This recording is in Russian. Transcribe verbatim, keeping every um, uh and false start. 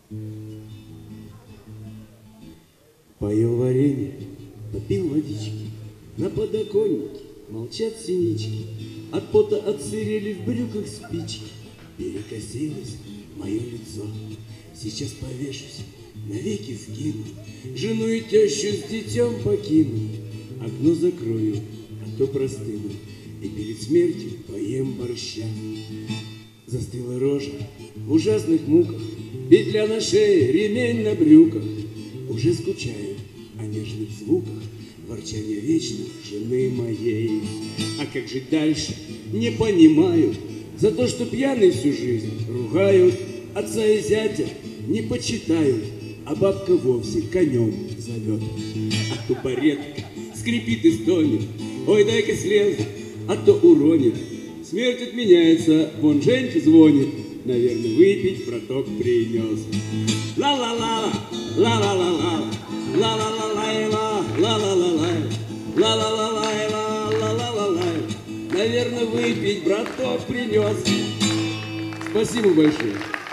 Поел варенье, попил водички, на подоконнике молчат синички, от пота отсырели в брюках спички. Перекосилось мое лицо, сейчас повешусь, навеки сгину, жену и тещу с детем покину, окно закрою, а то простыну, и перед смертью поем борща. Застыла рожа в ужасных муках, петля на шее, ремень на брюках. Уже скучаю о нежных звуках, ворчания вечных жены моей. А как жить дальше, не понимаю, за то, что пьяный всю жизнь ругают, отца и зятя не почитают, а бабка вовсе конем зовет. А тупоредка скрипит и стонет, ой, дай-ка слезу, а то уронит. Смерть отменяется, вон Женька звонит, наверное, выпить браток принес. Ла-ла-ла, ла-ла-ла-ла, ла-ла-ла-ла-ла, ла-ла-ла-ла, ла-ла-ла-ла-ла, ла-ла-ла-ла. Наверное, выпить браток принес. Спасибо большое.